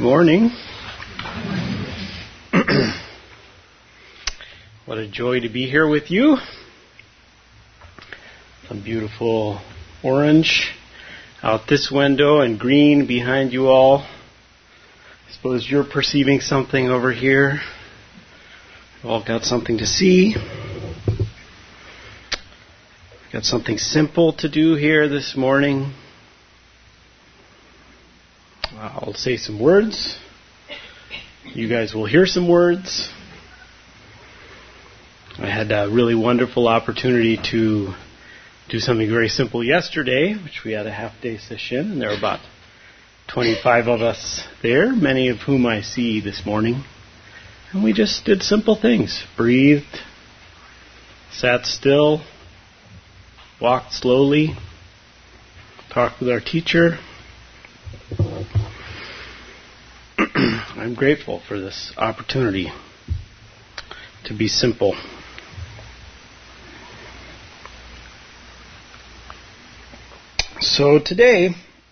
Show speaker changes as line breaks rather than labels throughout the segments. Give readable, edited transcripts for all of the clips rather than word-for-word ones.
Morning. What a joy to be here with you. Some beautiful orange out this window and green behind you all. I suppose you're perceiving something over here. We've all got something to see. Got something simple to do here this morning. I'll say some words. You guys will hear some words. I had a really wonderful opportunity to do something very simple yesterday, which we had a half-day session, and there were about 25 of us there, many of whom I see this morning. And we just did simple things. Breathed, sat still, walked slowly, talked with our teacher. I'm grateful for this opportunity to be simple. So today,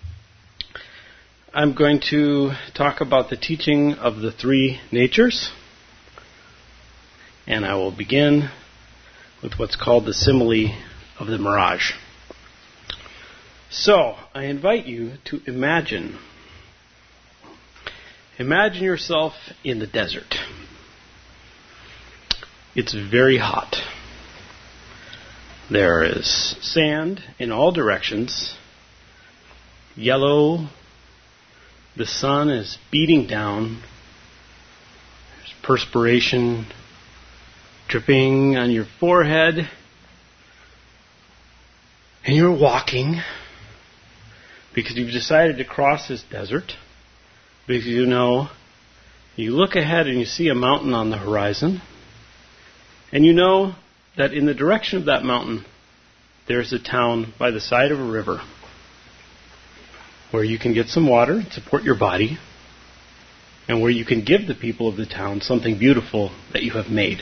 I'm going to talk about the teaching of the three natures, and I will begin with what's called the simile of the mirage. So, I invite you to imagine yourself in the desert. It's very hot. There is sand in all directions, yellow. The sun is beating down. There's perspiration dripping on your forehead. And you're walking because you've decided to cross this desert. Because you look ahead and you see a mountain on the horizon. And you know that in the direction of that mountain, there's a town by the side of a river where you can get some water and support your body, and where you can give the people of the town something beautiful that you have made.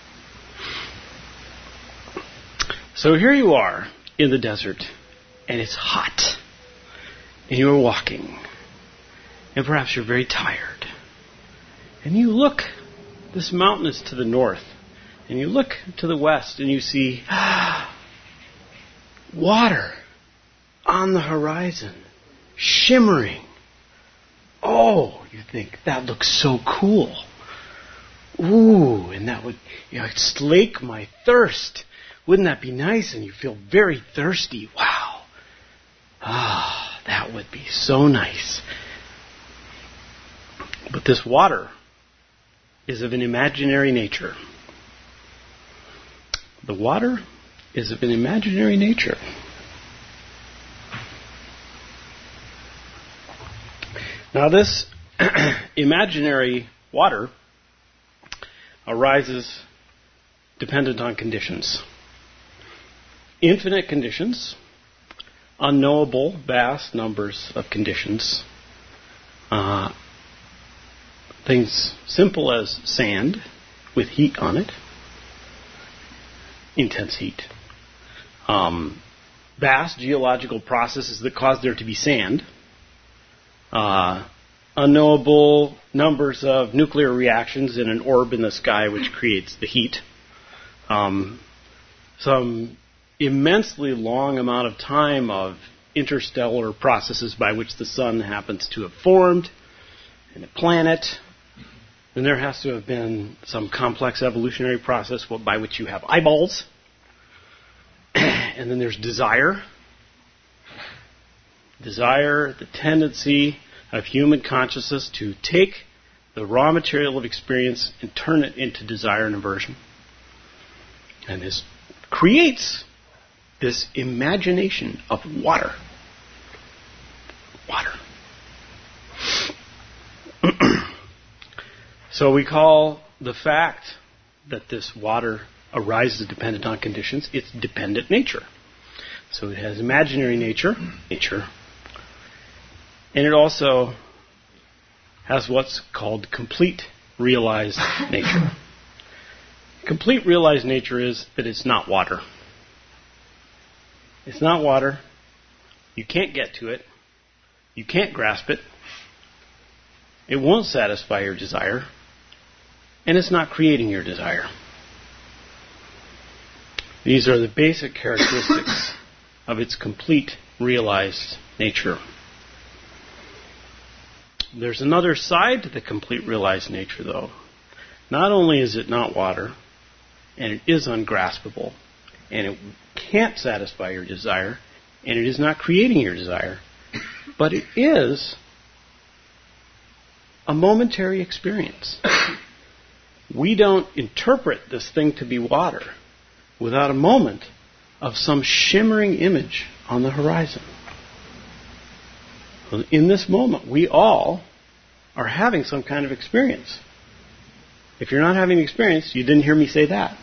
So here you are in the desert, and it's hot, and you're walking, and perhaps you're very tired. And you look, this mountain is to the north, and you look to the west, and you see water on the horizon, shimmering. Oh, you think, that looks so cool. Ooh, and that would slake my thirst. Wouldn't that be nice? And you feel very thirsty. Wow. That would be so nice. But this water is of an imaginary nature. The water is of an imaginary nature. Now this imaginary water arises dependent on conditions. Infinite conditions, unknowable, vast numbers of conditions. Things simple as sand with heat on it, intense heat. Vast geological processes that cause there to be sand. Unknowable numbers of nuclear reactions in an orb in the sky which creates the heat. Some immensely long amount of time of interstellar processes by which the sun happens to have formed, and a planet. Then there has to have been some complex evolutionary process by which you have eyeballs. And then there's desire. Desire, the tendency of human consciousness to take the raw material of experience and turn it into desire and aversion. And this creates this imagination of water. Water. So we call the fact that this water arises dependent on conditions, it's dependent nature. So it has imaginary nature, and it also has what's called complete realized nature. Complete realized nature is that it's not water. It's not water. You can't get to it. You can't grasp it. it won't satisfy your desire, and it's not creating your desire. These are the basic characteristics of its complete realized nature. There's another side to the complete realized nature, though. Not only is it not water, and it is ungraspable, and it can't satisfy your desire, and it is not creating your desire, but it is a momentary experience. We don't interpret this thing to be water without a moment of some shimmering image on the horizon. In this moment, we all are having some kind of experience. If you're not having an experience, you didn't hear me say that.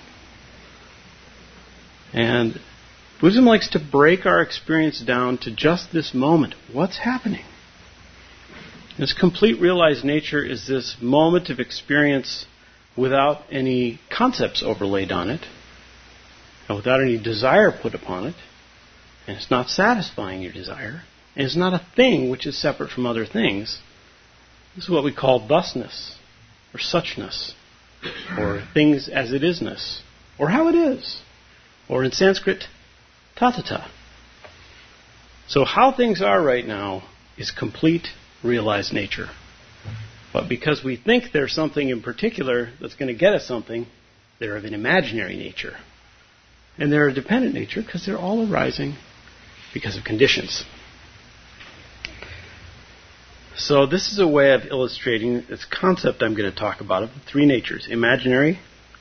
And Buddhism likes to break our experience down to just this moment. What's happening? This complete realized nature is this moment of experience without any concepts overlaid on it, and without any desire put upon it, and it's not satisfying your desire, and it's not a thing which is separate from other things. This is what we call thusness, or suchness, or things as it isness, or how it is, or in Sanskrit, tatata. So how things are right now is complete realized nature. But because we think there's something in particular that's going to get us something, they're of an imaginary nature. And they're a dependent nature because they're all arising because of conditions. So this is a way of illustrating this concept I'm going to talk about of three natures: imaginary,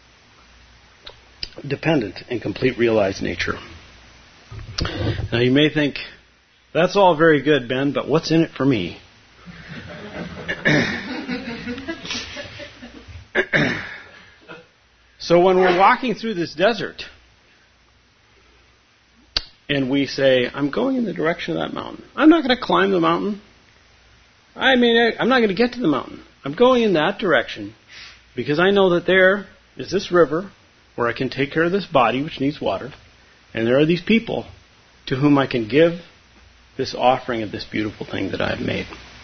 dependent, and complete realized nature. Now you may think, that's all very good, Ben, but what's in it for me? So when we're walking through this desert, and we say, I'm going in the direction of that mountain. I'm not going to climb the mountain. I'm not going to get to the mountain. I'm going in that direction because I know that there is this river where I can take care of this body which needs water, and there are these people to whom I can give this offering of this beautiful thing that I've made.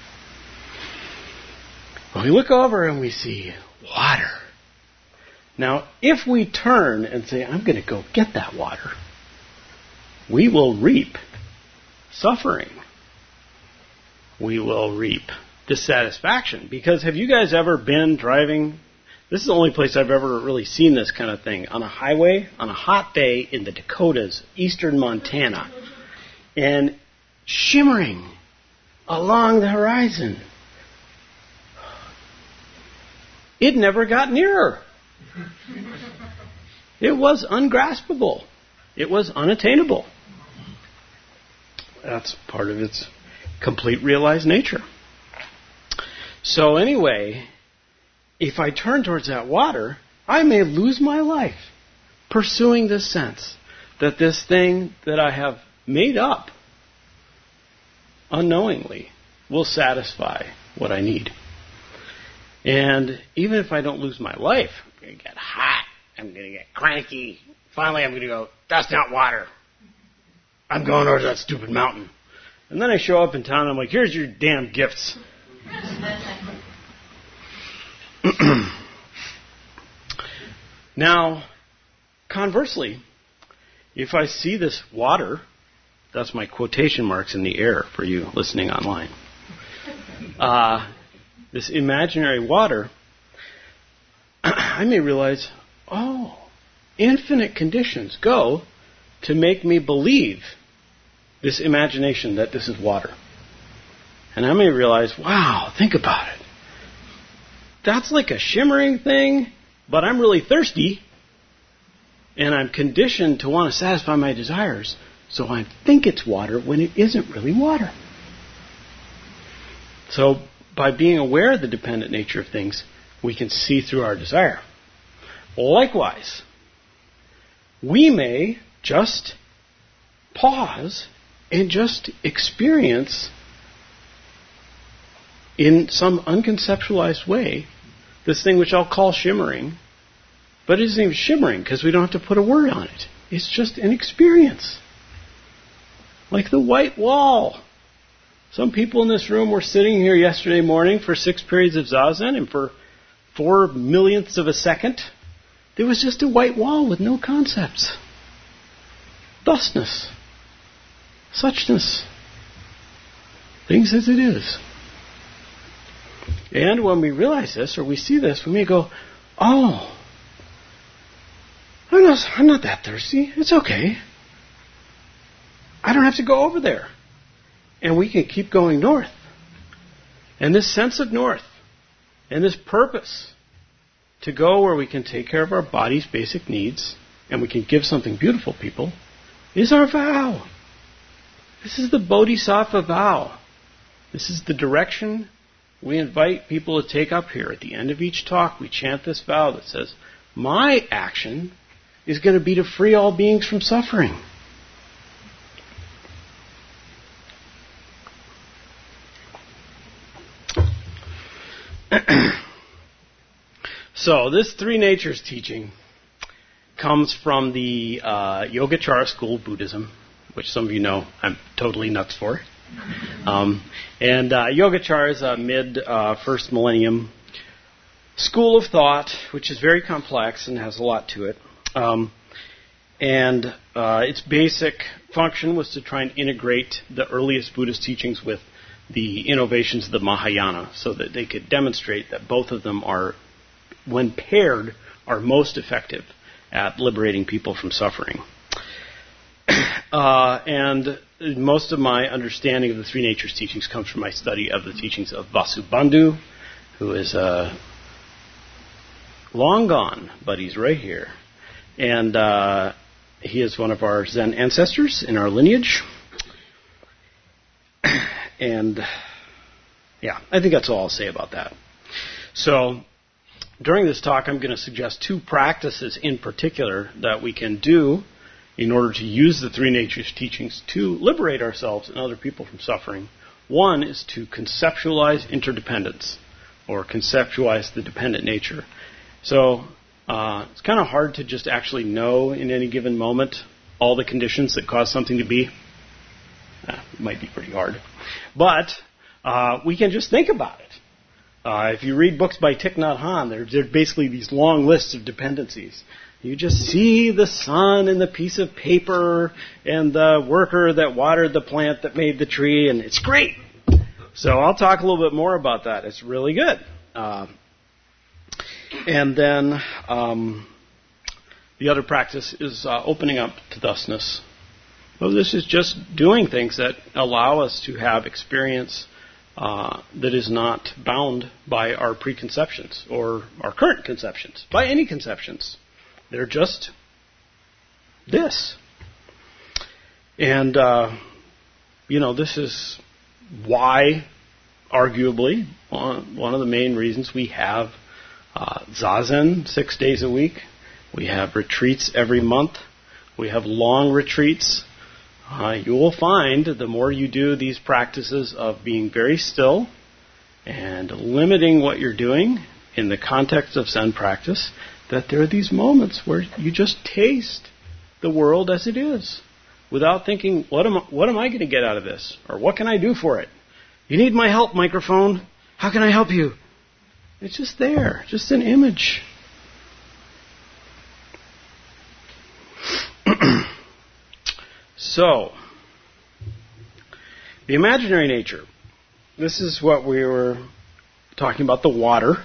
When we look over and we see water. Now, if we turn and say, I'm going to go get that water, we will reap suffering. We will reap dissatisfaction. Because have you guys ever been driving? This is the only place I've ever really seen this kind of thing. On a highway, on a hot day in the Dakotas, eastern Montana, and shimmering along the horizon. It never got nearer. It was ungraspable. It was unattainable. That's part of its complete realized nature. So anyway, if I turn towards that water, I may lose my life pursuing this sense that this thing that I have made up unknowingly will satisfy what I need. And even if I don't lose my life, I'm going to get hot, I'm going to get cranky. Finally, I'm going to go, that's not water. I'm going over that stupid mountain. And then I show up in town and I'm like, here's your damn gifts. Now, conversely, if I see this water, that's my quotation marks in the air for you listening online, this imaginary water, I may realize, infinite conditions go to make me believe this imagination that this is water. And I may realize, wow, think about it. That's like a shimmering thing, but I'm really thirsty, and I'm conditioned to want to satisfy my desires, so I think it's water when it isn't really water. So, by being aware of the dependent nature of things, we can see through our desire. Likewise, we may just pause and just experience in some unconceptualized way this thing which I'll call shimmering, but it isn't even shimmering because we don't have to put a word on it. It's just an experience. Like the white wall Some people in this room were sitting here yesterday morning for 6 periods of Zazen, and for 4 millionths of a second, there was just a white wall with no concepts. Thusness. Suchness. Things as it is. And when we realize this, or we see this, we may go, oh, I'm not that thirsty. It's okay. I don't have to go over there. And we can keep going north. And this sense of north, and this purpose to go where we can take care of our body's basic needs, and we can give something beautiful, people, is our vow. This is the Bodhisattva vow. This is the direction we invite people to take up here. At the end of each talk, we chant this vow that says, my action is going to be to free all beings from suffering. So, this Three Natures teaching comes from the Yogacara school of Buddhism, which some of you know I'm totally nuts for. Yogacara is a mid-first millennium school of thought, which is very complex and has a lot to it. Its basic function was to try and integrate the earliest Buddhist teachings with the innovations of the Mahayana so that they could demonstrate that both of them are, when paired, are most effective at liberating people from suffering. And most of my understanding of the Three Natures teachings comes from my study of the teachings of Vasubandhu, who is long gone, but he's right here. And he is one of our Zen ancestors in our lineage. And, yeah, I think that's all I'll say about that. So, during this talk, I'm going to suggest 2 practices in particular that we can do in order to use the Three Natures teachings to liberate ourselves and other people from suffering. One is to conceptualize interdependence, or conceptualize the dependent nature. So, it's kind of hard to just actually know in any given moment all the conditions that cause something to be. It might be pretty hard. But we can just think about it. If you read books by Thich Nhat Hanh, they're basically these long lists of dependencies. You just see the sun and the piece of paper and the worker that watered the plant that made the tree, and it's great. So I'll talk a little bit more about that. It's really good. And then the other practice is opening up to thusness. So this is just doing things that allow us to have experience that is not bound by our preconceptions or our current conceptions, by any conceptions. They're just this. And, this is why, arguably, one of the main reasons we have Zazen 6 days a week. We have retreats every month. We have long retreats. You will find the more you do these practices of being very still and limiting what you're doing in the context of Zen practice, that there are these moments where you just taste the world as it is without thinking, what am I going to get out of this? Or what can I do for it? You need my help, microphone. How can I help you? It's just there, just an image. So, the imaginary nature. This is what we were talking about, the water.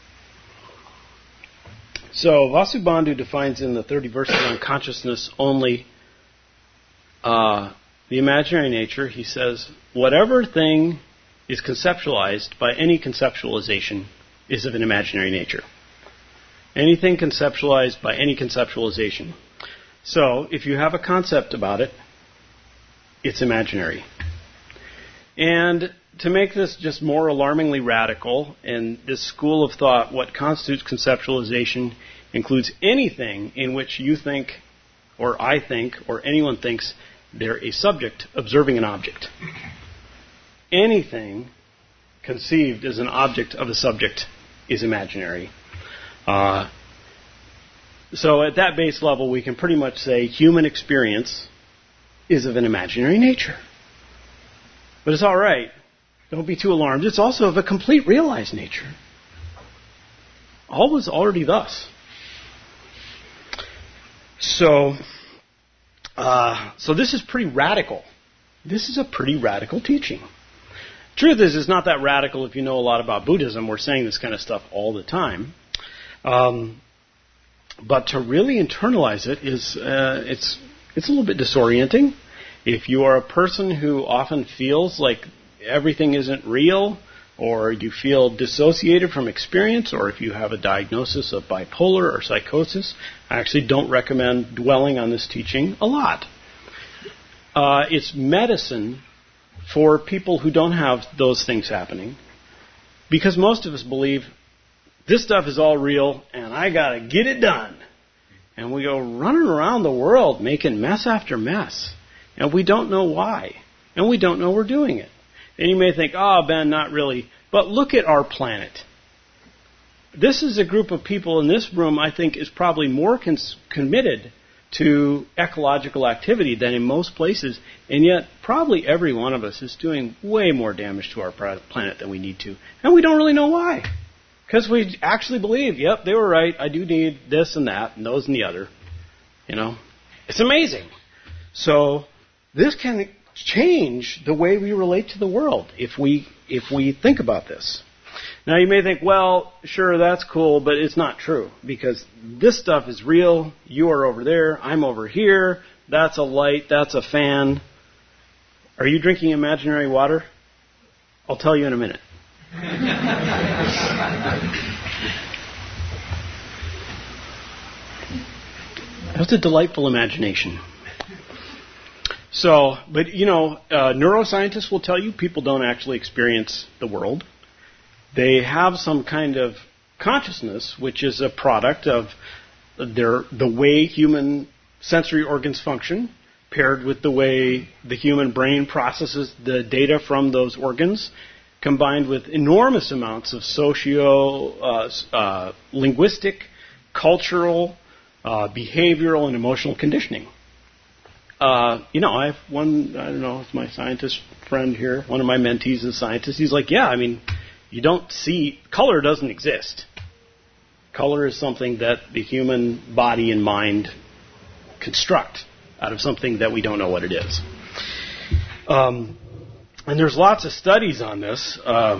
So, Vasubandhu defines in the 30 verses on consciousness only the imaginary nature. He says, whatever thing is conceptualized by any conceptualization is of an imaginary nature. Anything conceptualized by any conceptualization. So, if you have a concept about it, it's imaginary. And to make this just more alarmingly radical, in this school of thought, what constitutes conceptualization includes anything in which you think, or I think, or anyone thinks they're a subject observing an object. Anything conceived as an object of a subject is imaginary. So at that base level, we can pretty much say human experience is of an imaginary nature. But it's all right, Don't be too alarmed. It's also of a complete realized nature. All was already thus. So this is pretty radical. This is a pretty radical teaching. Truth is, it's not that radical if you know a lot about Buddhism. We're saying this kind of stuff all the time. But to really internalize it is, it's a little bit disorienting. If you are a person who often feels like everything isn't real, or you feel dissociated from experience, or if you have a diagnosis of bipolar or psychosis, I actually don't recommend dwelling on this teaching a lot. It's medicine for people who don't have those things happening, because most of us believe this stuff is all real and I got to get it done. And we go running around the world making mess after mess, and we don't know why, and we don't know we're doing it. And you may think, oh, Ben, not really. But look at our planet. This is a group of people in this room, I think, is probably more committed to ecological activity than in most places. And yet, probably every one of us is doing way more damage to our planet than we need to. And we don't really know why. Because we actually believe, yep, they were right. I do need this and that and those and the other. You know, it's amazing. So this can change the way we relate to the world if we think about this. Now you may think, well, sure, that's cool, but it's not true, because this stuff is real. You are over there, I'm over here. That's a light, that's a fan. Are you drinking imaginary water? I'll tell you in a minute. That's a delightful imagination. So, but neuroscientists will tell you people don't actually experience the world. They have some kind of consciousness, which is a product of the way human sensory organs function, paired with the way the human brain processes the data from those organs, combined with enormous amounts of linguistic, cultural, behavioral, and emotional conditioning. I have one, it's my scientist friend here, one of my mentees is a scientist. He's like, yeah, you don't see, color doesn't exist. Color is something that the human body and mind construct out of something that we don't know what it is. And there's lots of studies on this.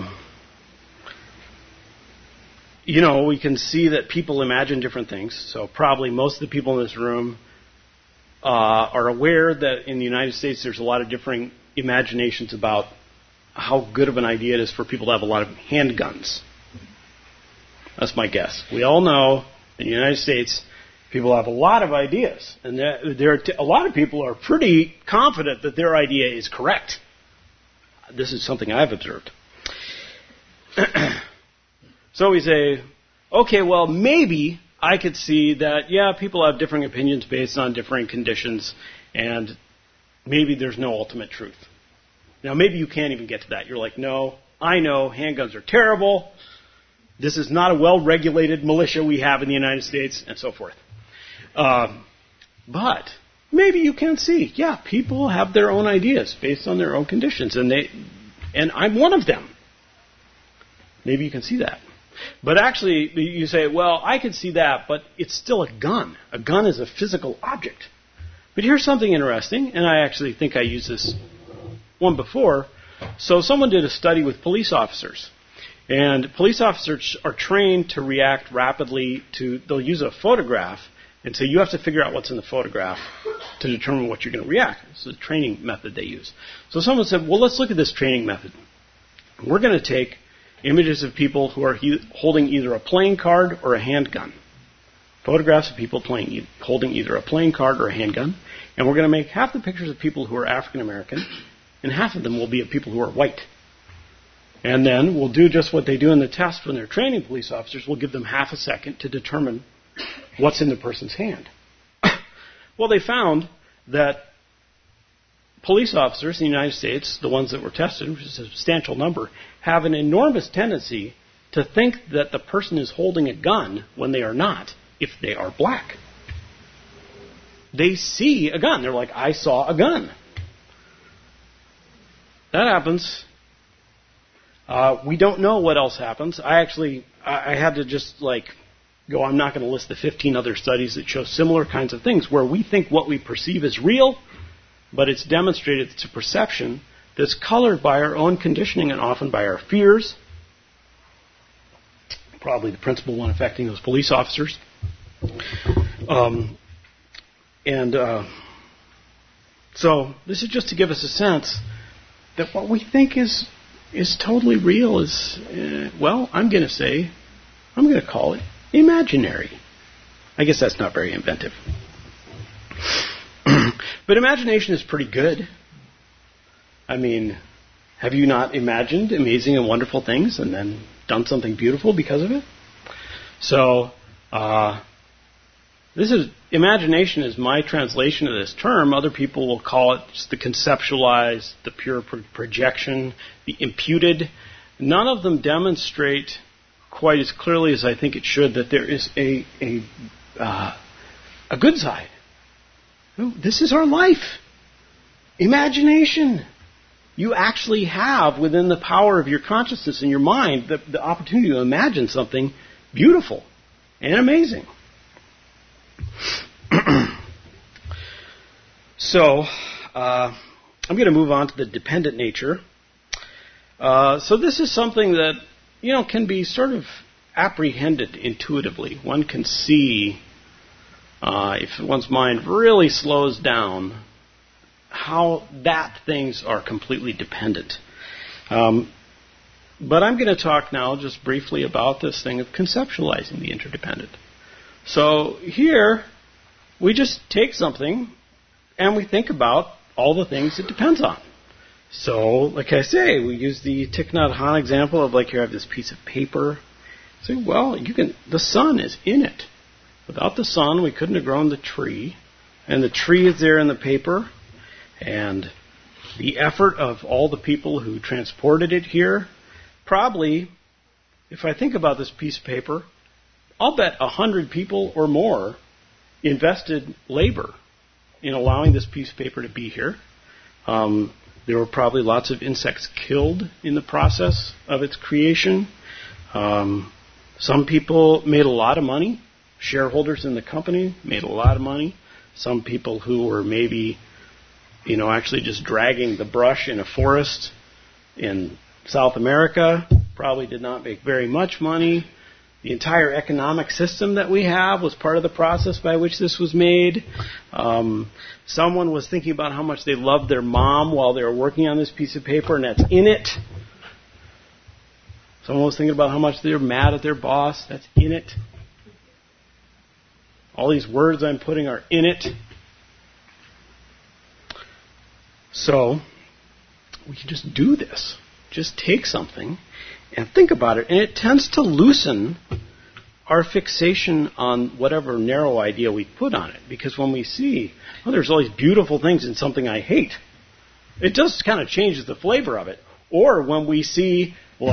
We can see that people imagine different things. So probably most of the people in this room are aware that in the United States there's a lot of differing imaginations about how good of an idea it is for people to have a lot of handguns. That's my guess. We all know in the United States people have a lot of ideas, and a lot of people are pretty confident that their idea is correct. This is something I've observed. So we say, okay, well, maybe I could see that, yeah, people have differing opinions based on differing conditions, and maybe there's no ultimate truth. Now, maybe you can't even get to that. You're like, no, I know handguns are terrible. This is not a well-regulated militia we have in the United States, and so forth. But maybe you can see, yeah, people have their own ideas based on their own conditions, and I'm one of them. Maybe you can see that. But actually, you say, well, I can see that, but it's still a gun. A gun is a physical object. But here's something interesting, and I actually think I used this one before. So someone did a study with police officers. And police officers are trained to react rapidly they'll use a photograph, and so you have to figure out what's in the photograph to determine what you're going to react. It's a training method they use. So someone said, well, let's look at this training method. We're going to take images of people who are holding either a playing card or a handgun. Photographs of people holding either a playing card or a handgun. And we're going to make half the pictures of people who are African American, and half of them will be of people who are white. And then we'll do just what they do in the test when they're training police officers. We'll give them half a second to determine what's in the person's hand. Well, they found that police officers in the United States, the ones that were tested, which is a substantial number, have an enormous tendency to think that the person is holding a gun when they are not, if they are black. They see a gun. They're like, I saw a gun. That happens We don't know what else happens. I had to just go, I'm not going to list the 15 other studies that show similar kinds of things where we think what we perceive is real, but it's demonstrated it's a perception that's colored by our own conditioning and often by our fears. Probably the principal one affecting those police officers. So this is just to give us a sense that what we think is totally real is, I'm going to call it imaginary. I guess that's not very inventive. But imagination is pretty good. I mean, have you not imagined amazing and wonderful things and then done something beautiful because of it? So, imagination is my translation of this term. Other people will call it just the conceptualized, the pure projection, the imputed. None of them demonstrate quite as clearly as I think it should that there is a good side. This is our life. Imagination. You actually have within the power of your consciousness and your mind the opportunity to imagine something beautiful and amazing. So, I'm going to move on to the dependent nature. So this is something that, can be sort of apprehended intuitively. One can see, if one's mind really slows down, how that things are completely dependent. But I'm going to talk now just briefly about this thing of conceptualizing the interdependent. So here, we just take something and we think about all the things it depends on. So, like I say, we use the Thich Nhat Hanh example of you have this piece of paper. Say, the sun is in it. Without the sun, we couldn't have grown the tree. And the tree is there in the paper. And the effort of all the people who transported it here, probably, if I think about this piece of paper, I'll bet 100 people or more invested labor in allowing this piece of paper to be here. There were probably lots of insects killed in the process of its creation. Some people made a lot of money. Shareholders in the company made a lot of money. Some people who were maybe, actually just dragging the brush in a forest in South America probably did not make very much money. The entire economic system that we have was part of the process by which this was made. Someone was thinking about how much they loved their mom while they were working on this piece of paper, and that's in it. Someone was thinking about how much they were mad at their boss. That's in it. All these words I'm putting are in it. So, we can just do this. Just take something and think about it. And it tends to loosen our fixation on whatever narrow idea we put on it. Because when we see, there's all these beautiful things in something I hate, it just kind of changes the flavor of it. Or when we see,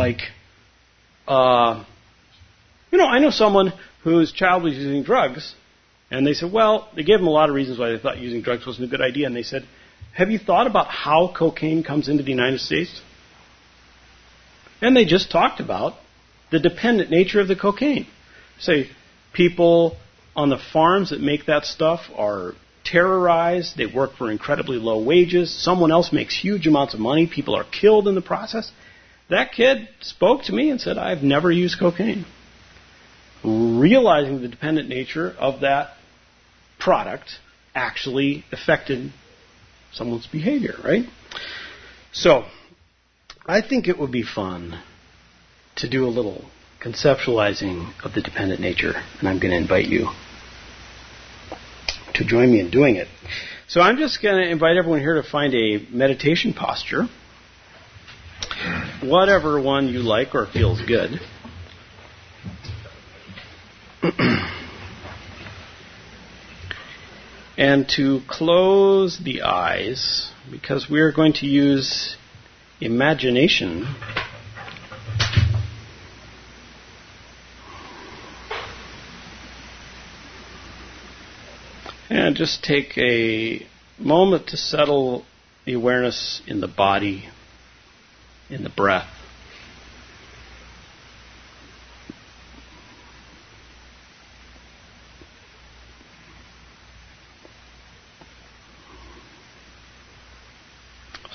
I know someone whose child was using drugs, and they said, they gave them a lot of reasons why they thought using drugs wasn't a good idea, and they said, have you thought about how cocaine comes into the United States? And they just talked about the dependent nature of the cocaine. Say, people on the farms that make that stuff are terrorized. They work for incredibly low wages. Someone else makes huge amounts of money. People are killed in the process. That kid spoke to me and said, I've never used cocaine. Realizing the dependent nature of that product actually affected someone's behavior, right? So, I think it would be fun to do a little conceptualizing of the dependent nature, and I'm going to invite you to join me in doing it. So I'm just going to invite everyone here to find a meditation posture, whatever one you like or feels good. And to close the eyes, because we're going to use imagination and just take a moment to settle the awareness in the body, in the breath.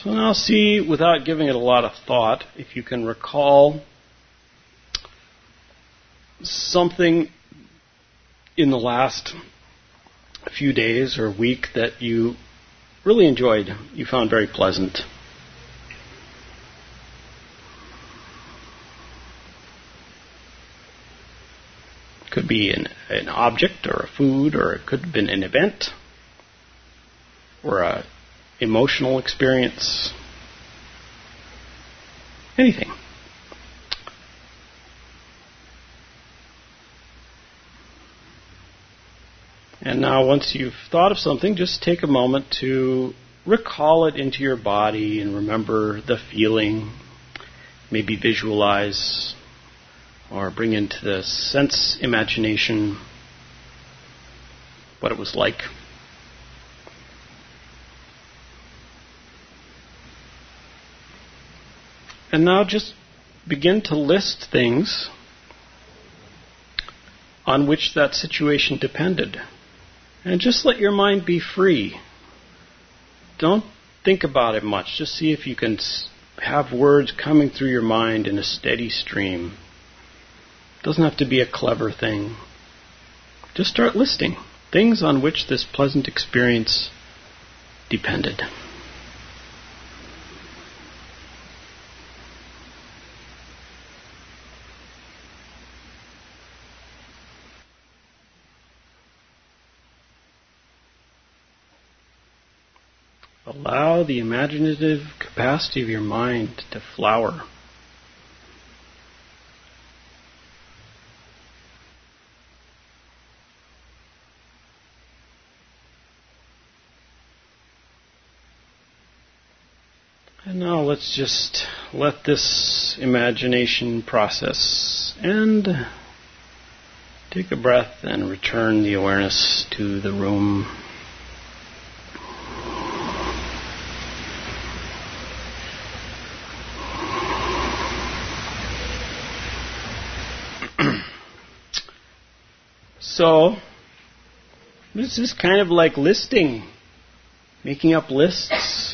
So now see, without giving it a lot of thought, if you can recall something in the last few days or week that you really enjoyed, you found very pleasant. Could be an object or a food, or it could have been an event or a emotional experience. Anything. And now once you've thought of something, just take a moment to recall it into your body and remember the feeling. Maybe visualize or bring into the sense imagination what it was like. And now just begin to list things on which that situation depended. And just let your mind be free. Don't think about it much. Just see if you can have words coming through your mind in a steady stream. It doesn't have to be a clever thing. Just start listing things on which this pleasant experience depended. Allow the imaginative capacity of your mind to flower. And now let's just let this imagination process end. Take a breath and return the awareness to the room. So, this is kind of like listing, making up lists.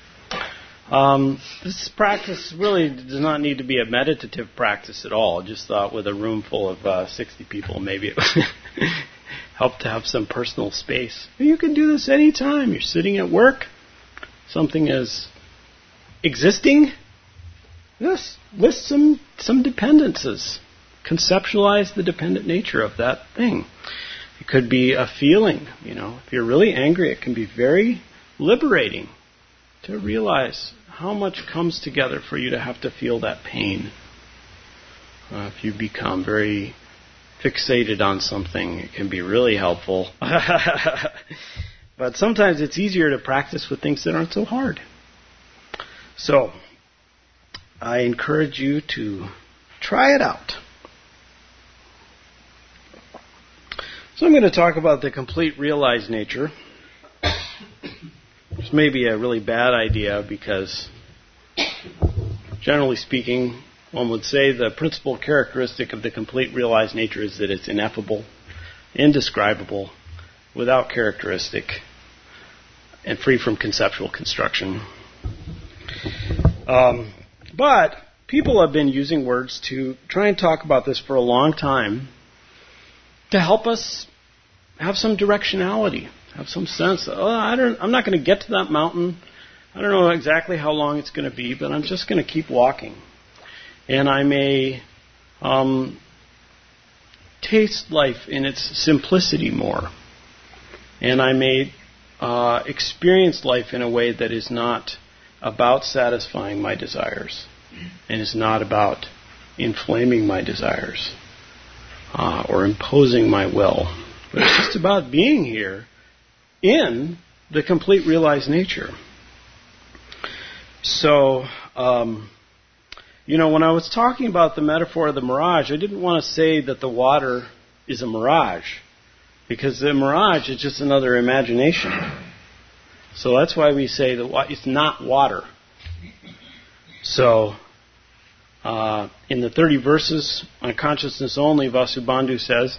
This practice really does not need to be a meditative practice at all. I just thought with a room full of 60 people, maybe it would help to have some personal space. You can do this anytime. You're sitting at work, something is existing. Just list some dependencies. Conceptualize the dependent nature of that thing. It could be a feeling, If you're really angry, it can be very liberating to realize how much comes together for you to have to feel that pain. If you become very fixated on something, it can be really helpful. But sometimes it's easier to practice with things that aren't so hard. So, I encourage you to try it out. So I'm going to talk about the complete realized nature. Which may be a really bad idea because, generally speaking, one would say the principal characteristic of the complete realized nature is that it's ineffable, indescribable, without characteristic, and free from conceptual construction. But people have been using words to try and talk about this for a long time to help us have some directionality, have some sense. I'm not going to get to that mountain. I don't know exactly how long it's going to be, but I'm just going to keep walking. And I may taste life in its simplicity more. And I may experience life in a way that is not about satisfying my desires and is not about inflaming my desires. Or imposing my will. But it's just about being here in the complete realized nature. So, when I was talking about the metaphor of the mirage, I didn't want to say that the water is a mirage, because the mirage is just another imagination. So that's why we say that it's not water. So, in the 30 verses on consciousness only, Vasubandhu says,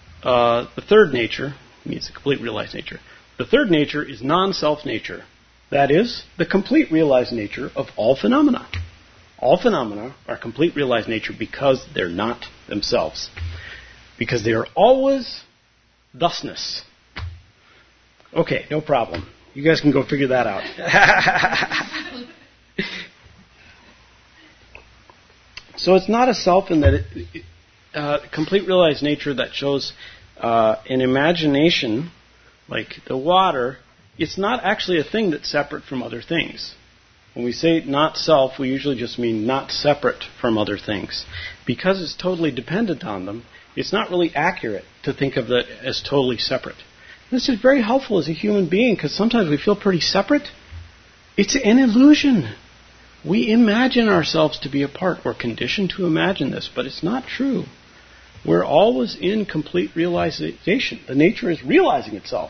the third nature, means the complete realized nature, the third nature is non-self nature. That is, the complete realized nature of all phenomena. All phenomena are complete realized nature because they're not themselves. Because they are always thusness. Okay, no problem. You guys can go figure that out. So it's not a self in that complete realized nature that shows an imagination, like the water. It's not actually a thing that's separate from other things. When we say not self, we usually just mean not separate from other things. Because it's totally dependent on them, it's not really accurate to think of it as totally separate. This is very helpful as a human being because sometimes we feel pretty separate. It's an illusion. We imagine ourselves to be apart. We're conditioned to imagine this, but it's not true. We're always in complete realization. The nature is realizing itself.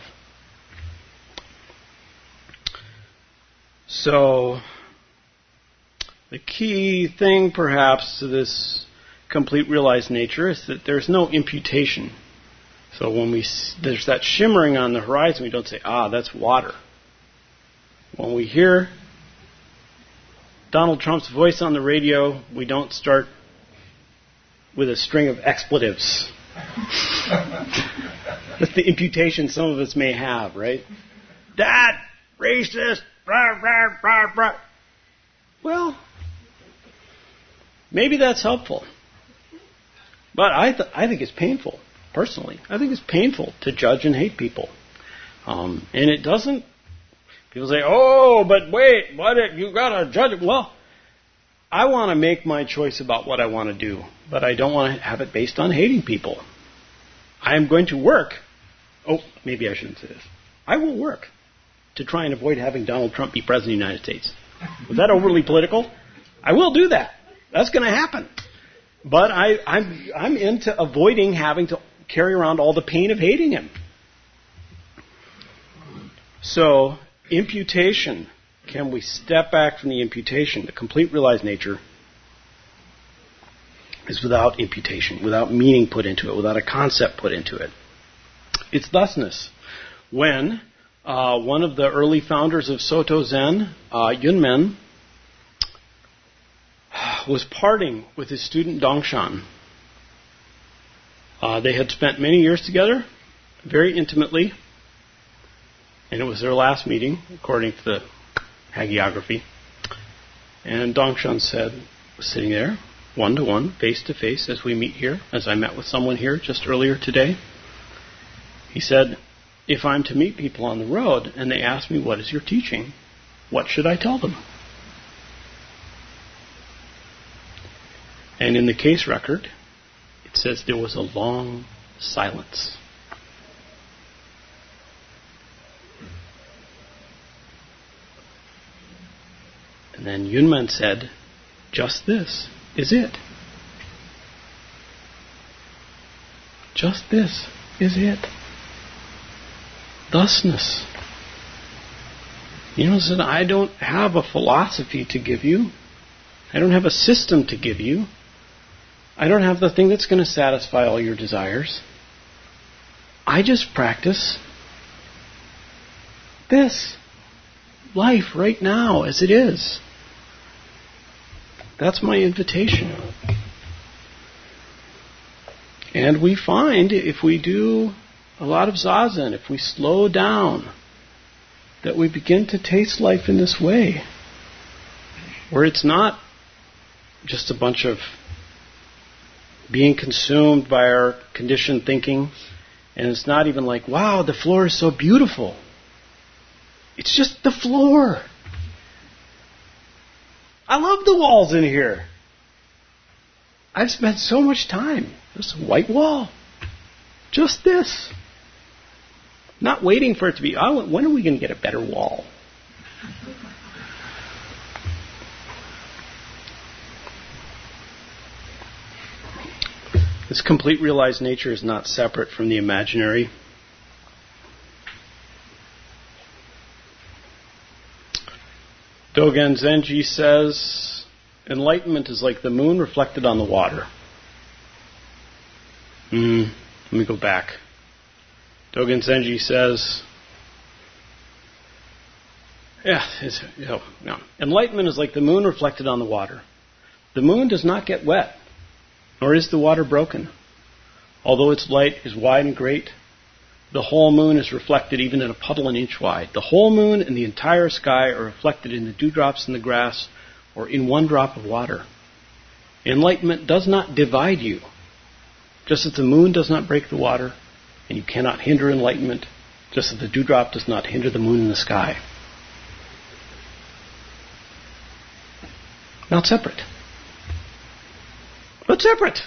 So, the key thing perhaps to this complete realized nature is that there's no imputation. So when there's that shimmering on the horizon, we don't say, that's water. When we hear Donald Trump's voice on the radio, we don't start with a string of expletives. That's the imputation some of us may have, right? That racist, blah, blah, blah, blah. Well, maybe that's helpful. But I think it's painful, personally. I think it's painful to judge and hate people. And it doesn't... People say, but wait, you got to judge it. Well, I want to make my choice about what I want to do, but I don't want to have it based on hating people. I am going to work. Maybe I shouldn't say this. I will work to try and avoid having Donald Trump be president of the United States. Was that overly political? I will do that. That's going to happen. But I'm into avoiding having to carry around all the pain of hating him. So, imputation. Can we step back from the imputation? The complete realized nature is without imputation, without meaning put into it, without a concept put into it. It's thusness. When one of the early founders of Soto Zen, Yunmen, was parting with his student Dongshan. They had spent many years together, very intimately, and it was their last meeting, according to the hagiography. And Dongshan was sitting there, one-to-one, face-to-face, as we meet here, as I met with someone here just earlier today. He said, if I'm to meet people on the road and they ask me, what is your teaching? What should I tell them? And in the case record, it says there was a long silence. And then Yunmen said, just this is it. Just this is it. Thusness. Said, I don't have a philosophy to give you. I don't have a system to give you. I don't have the thing that's going to satisfy all your desires. I just practice this life right now as it is. That's my invitation. And we find if we do a lot of zazen, if we slow down, that we begin to taste life in this way, where it's not just a bunch of being consumed by our conditioned thinking, and it's not even like, wow, the floor is so beautiful. It's just the floor. I love the walls in here. I've spent so much time. There's a white wall. Just this. Not waiting for it to be, when are we going to get a better wall? This complete realized nature is not separate from the imaginary. Dogen Zenji says, enlightenment is like the moon reflected on the water. Let me go back. Dogen Zenji says, Yeah, no. Enlightenment is like the moon reflected on the water. The moon does not get wet, nor is the water broken. Although its light is wide and great, the whole moon is reflected even in a puddle an inch wide. The whole moon and the entire sky are reflected in the dewdrops in the grass or in one drop of water. Enlightenment does not divide you. Just as the moon does not break the water, and you cannot hinder enlightenment, just as the dewdrop does not hinder the moon in the sky. Not separate. But separate.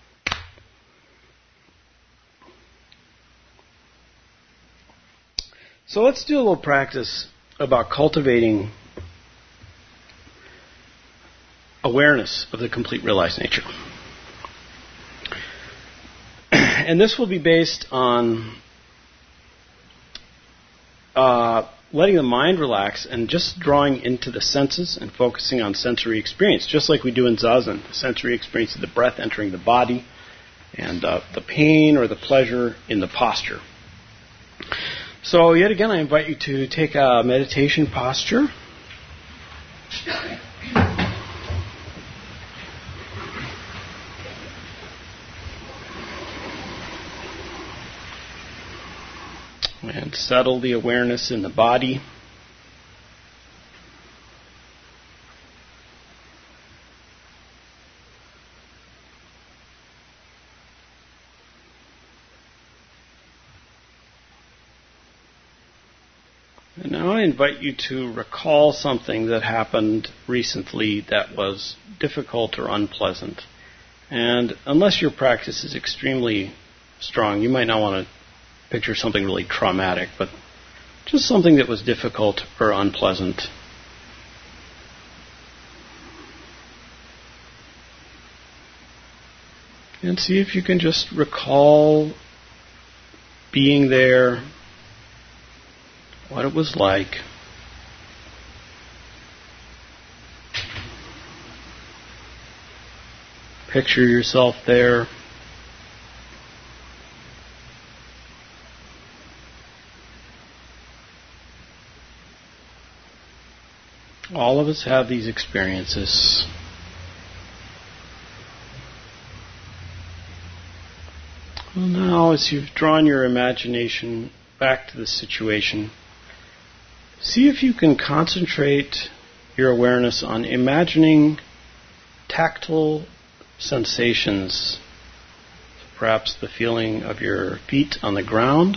So let's do a little practice about cultivating awareness of the complete realized nature. And this will be based on letting the mind relax and just drawing into the senses and focusing on sensory experience, just like we do in Zazen, the sensory experience of the breath entering the body and the pain or the pleasure in the posture. So yet again, I invite you to take a meditation posture. And settle the awareness in the body. And now I invite you to recall something that happened recently that was difficult or unpleasant. And unless your practice is extremely strong, you might not want to picture something really traumatic, but just something that was difficult or unpleasant. And see if you can just recall being there, what it was like. Picture yourself there. All of us have these experiences. Well, now, as you've drawn your imagination back to the situation, see if you can concentrate your awareness on imagining tactile sensations. Perhaps the feeling of your feet on the ground.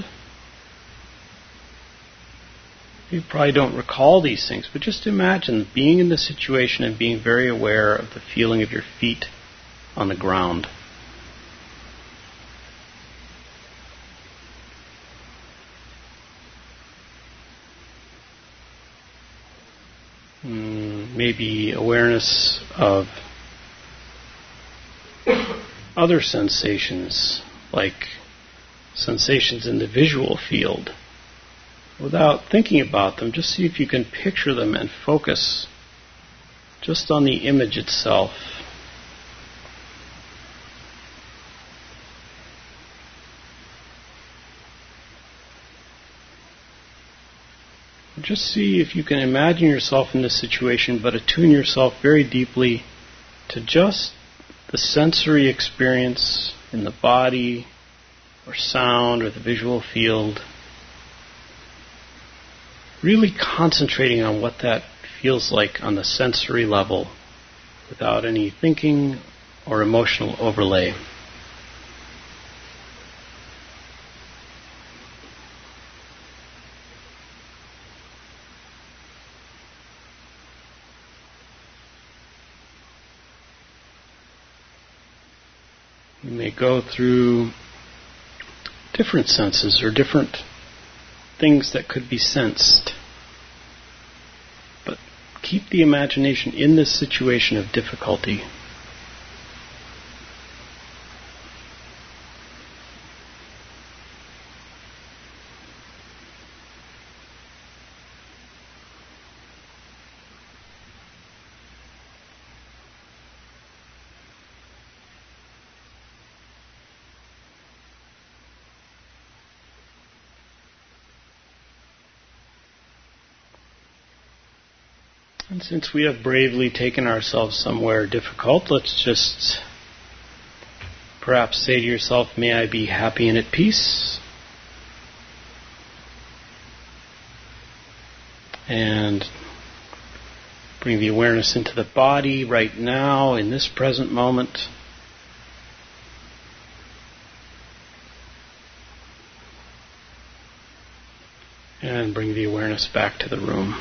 You probably don't recall these things, but just imagine being in the situation and being very aware of the feeling of your feet on the ground. Maybe awareness of other sensations, like sensations in the visual field. Without thinking about them, just see if you can picture them and focus just on the image itself. Just see if you can imagine yourself in this situation, but attune yourself very deeply to just the sensory experience in the body or sound or the visual field. Really concentrating on what that feels like on the sensory level without any thinking or emotional overlay. You may go through different senses or different things that could be sensed. But keep the imagination in this situation of difficulty. And since we have bravely taken ourselves somewhere difficult, let's just perhaps say to yourself, may I be happy and at peace. And bring the awareness into the body right now, in this present moment. And bring the awareness back to the room.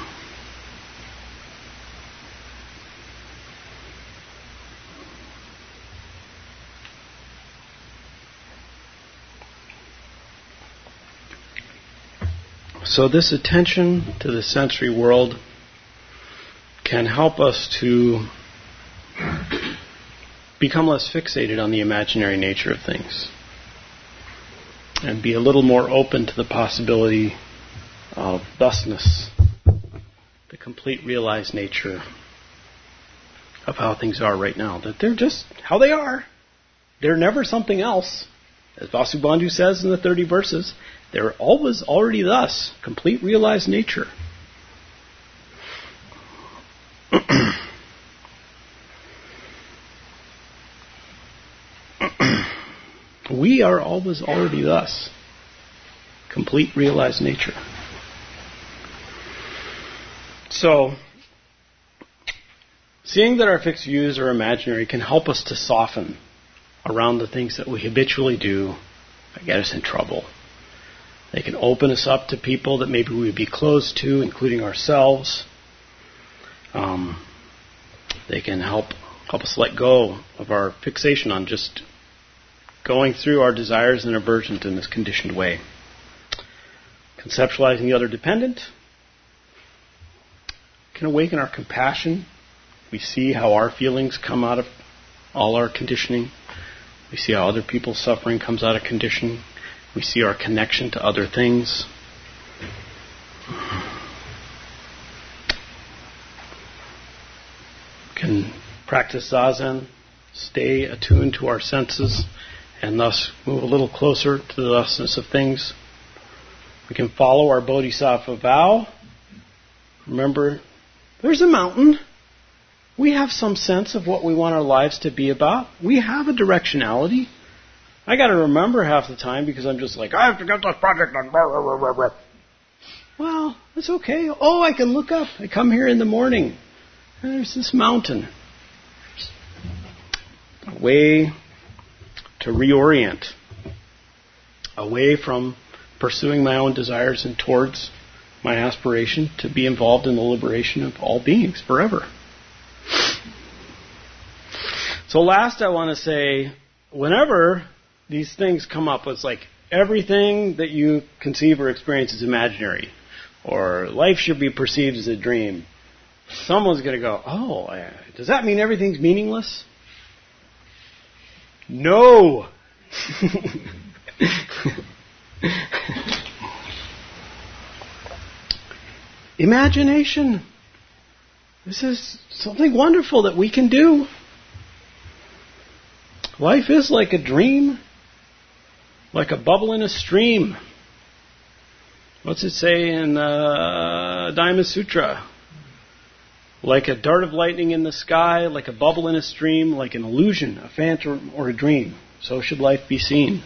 So this attention to the sensory world can help us to become less fixated on the imaginary nature of things and be a little more open to the possibility of thusness, the complete realized nature of how things are right now, that they're just how they are. They're never something else. As Vasubandhu says in the 30 verses, they're always already thus, complete realized nature. We are always already thus, complete realized nature. So, seeing that our fixed views are imaginary can help us to soften around the things that we habitually do that get us in trouble. They can open us up to people that maybe we would be closed to, including ourselves. They can help us let go of our fixation on just going through our desires and aversions in this conditioned way. Conceptualizing the other dependent can awaken our compassion. We see how our feelings come out of all our conditioning. We see how other people's suffering comes out of conditioning. We see our connection to other things. Can practice Zazen, stay attuned to our senses, and thus move a little closer to the thusness of things. We can follow our Bodhisattva vow. Remember, there's a mountain. We have some sense of what we want our lives to be about. We have a directionality. I got to remember half the time because I'm just like, I have to get this project done. Well, that's okay. Oh, I can look up. I come here in the morning. And there's this mountain. A way to reorient. Away from pursuing my own desires and towards my aspiration to be involved in the liberation of all beings forever. So last I want to say, whenever these things come up, it's like everything that you conceive or experience is imaginary, or life should be perceived as a dream. Someone's going to go, oh, does that mean everything's meaningless? No! Imagination. This is something wonderful that we can do. Life is like a dream, like a bubble in a stream. What's it say in Dhyana Sutra? Like a dart of lightning in the sky, like a bubble in a stream, like an illusion, a phantom, or a dream. So should life be seen.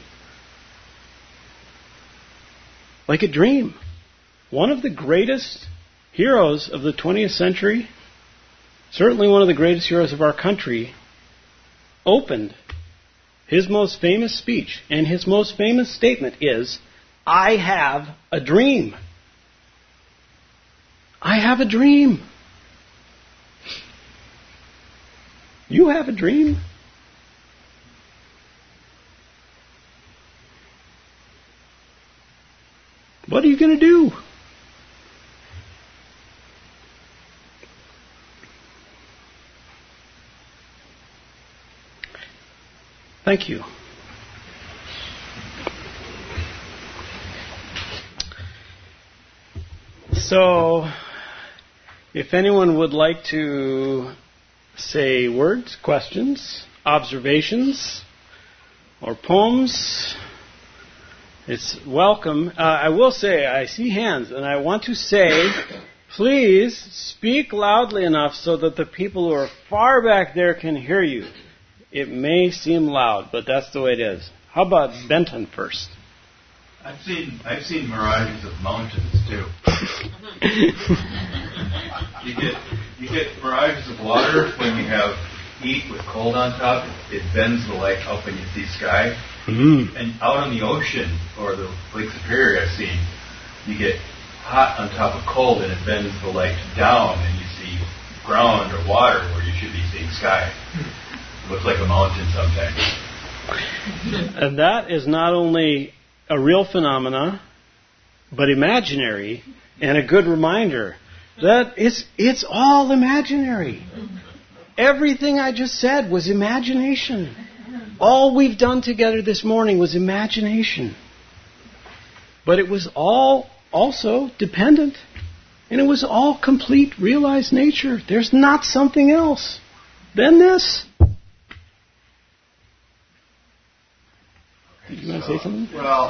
Like a dream. One of the greatest heroes of the 20th century, certainly one of the greatest heroes of our country, opened his most famous speech, and his most famous statement is, I have a dream. I have a dream. You have a dream? What are you going to do? Thank you. So, if anyone would like to say words, questions, observations, or poems, it's welcome. I will say, I see hands, and I want to say, Please speak loudly enough so that the people who are far back there can hear you. It may seem loud, but that's the way it is. How about Benton first?
I've seen mirages of mountains too. you get mirages of water when you have heat with cold on top. It bends the light up and you see sky.
Mm-hmm.
And out on the ocean or the Lake Superior, I've seen you get hot on top of cold and it bends the light down and you see ground or water where you should be seeing sky. It looks like a mountain sometimes.
And that is not only a real phenomena, but imaginary, and a good reminder that it's all imaginary. Everything I just said was imagination. All we've done together this morning was imagination. But it was all also dependent, and it was all complete realized nature. There's not something else than this. Did you want to say something?
Well,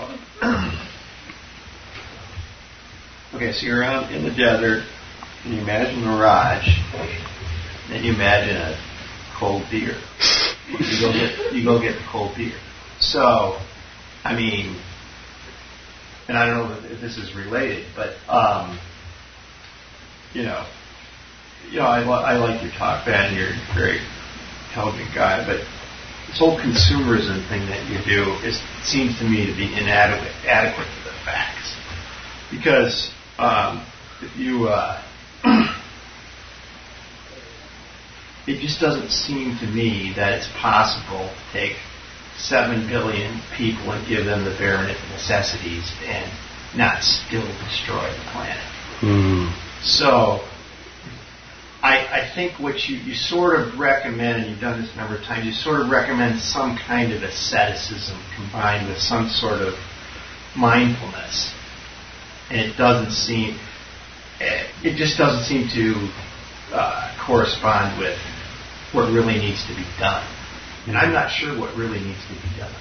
okay, so you're out in the desert, and you imagine a mirage, then you imagine a cold beer. You go get the cold beer. So, I mean, and I don't know if this is related, but I like your talk, Ben. You're a very intelligent guy, but this whole consumerism thing that you do seems to me to be inadequate to the facts. Because if you, it just doesn't seem to me that it's possible to take 7 billion people and give them the bare necessities and not still destroy the planet.
Mm.
So, I think what you sort of recommend, and you've done this a number of times, you sort of recommend some kind of asceticism combined with some sort of mindfulness. And it just doesn't seem to correspond with what really needs to be done. And I'm not sure what really needs to be done.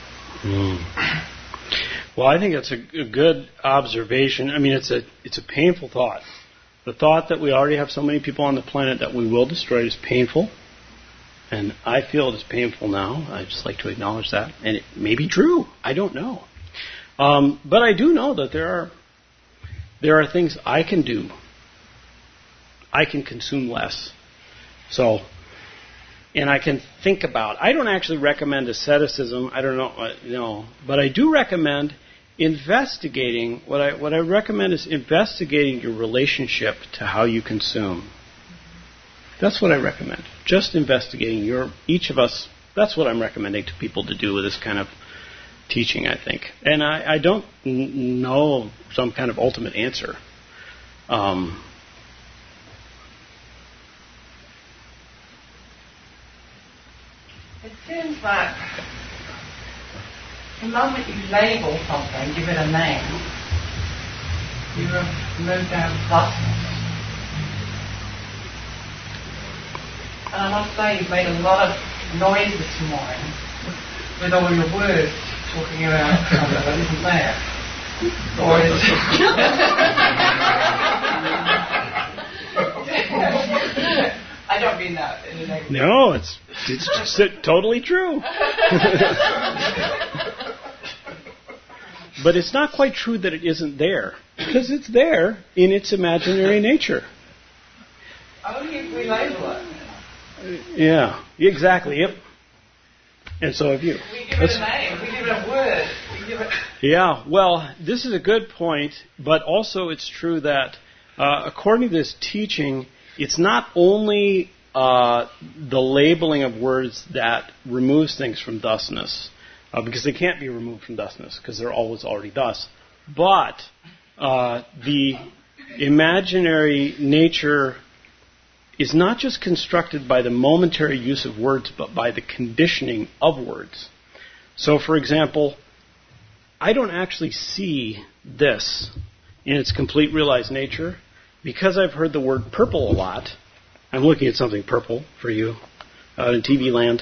Well, I think that's a good observation. I mean, it's a painful thought. The thought that we already have so many people on the planet that we will destroy is painful. And I feel it is painful now. I'd just like to acknowledge that. And it may be true. I don't know. But I do know that there are things I can do. I can consume less. So, and I can think about. I don't actually recommend asceticism. I don't know, but I do recommend investigating. What I recommend is investigating your relationship to how you consume. That's what I recommend. Just investigating each of us. That's what I'm recommending to people to do with this kind of teaching, I think. And I don't know some kind of ultimate answer.
It seems like the moment you label something, give it a name, you remove down thusness. And I must say, you've made a lot of noise this morning with all your words talking about something that isn't there. Or is I don't mean that in a negative way.
No, it's just totally true. But it's not quite true that it isn't there, because it's there in its imaginary nature.
Only if we label it.
Yeah, exactly. Yep. And so have you.
We give it a name. We give it a word. We give it.
Yeah. Well, this is a good point, but also it's true that according to this teaching, it's not only the labeling of words that removes things from thusness, because they can't be removed from thusness, because they're always already thus, but the imaginary nature is not just constructed by the momentary use of words, but by the conditioning of words. So, for example, I don't actually see this in its complete realized nature. Because I've heard the word purple a lot, I'm looking at something purple for you out in TV land.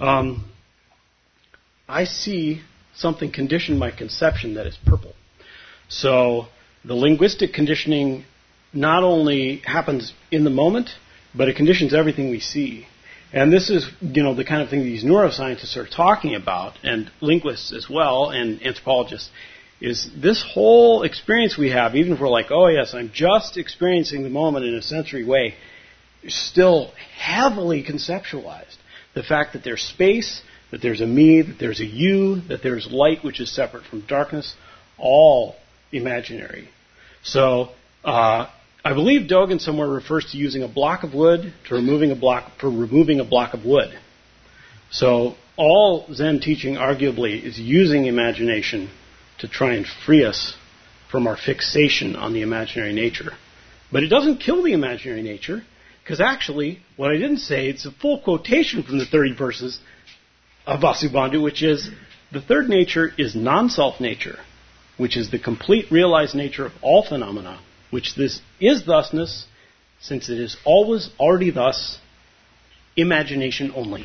I see something conditioned my conception that is purple. So the linguistic conditioning not only happens in the moment, but it conditions everything we see. And this is, the kind of thing these neuroscientists are talking about, and linguists as well, and anthropologists, is this whole experience we have, even if we're like, oh yes, I'm just experiencing the moment in a sensory way, still heavily conceptualized. The fact that there's space, that there's a me, that there's a you, that there's light which is separate from darkness, all imaginary. So, I believe Dogen somewhere refers to using a block of wood for removing a block of wood. So all Zen teaching arguably is using imagination to try and free us from our fixation on the imaginary nature. But it doesn't kill the imaginary nature, because actually, what I didn't say, it's a full quotation from the 30 verses of Vasubandhu, which is, the third nature is non-self nature, which is the complete realized nature of all phenomena, which this is thusness, since it is always already thus, imagination only.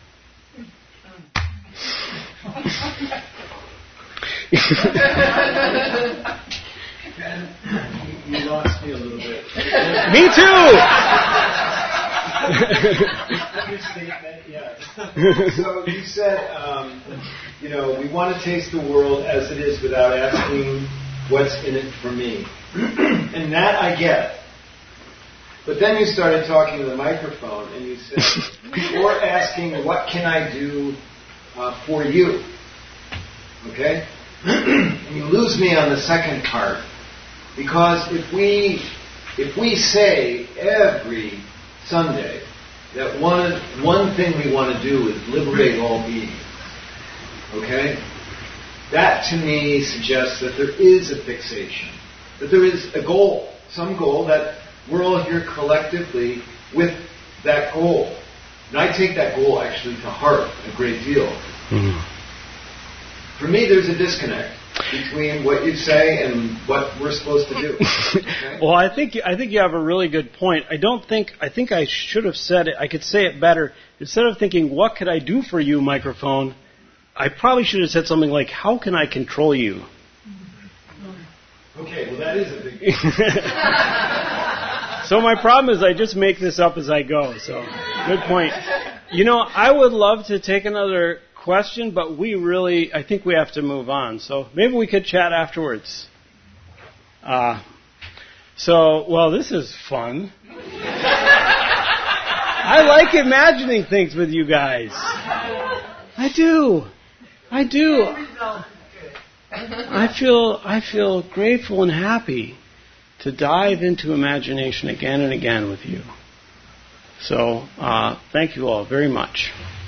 You lost me a little bit.
Me too!
So you said, we want to taste the world as it is without asking what's in it for me. And that I get. But then you started talking to the microphone and you said, or asking, what can I do for you? Okay? And you lose me on the second part. Because if we say every Sunday that one thing we want to do is liberate all beings, okay? That to me suggests that there is a fixation, that there is a goal, some goal, that we're all here collectively with that goal. And I take that goal actually to heart a great deal. Mm-hmm. For me, there's a disconnect between what you say and what we're supposed to do. Okay?
Well, I think you have a really good point. I think I should have said it. I could say it better. Instead of thinking, what could I do for you, microphone, I probably should have said something like, how can I control you?
Okay, well that is a big deal.
So my problem is I just make this up as I go. So, good point. I would love to take another question, but I think we have to move on. So maybe we could chat afterwards. This is fun. I like imagining things with you guys. I do. I feel grateful and happy to dive into imagination again and again with you. So, thank you all very much.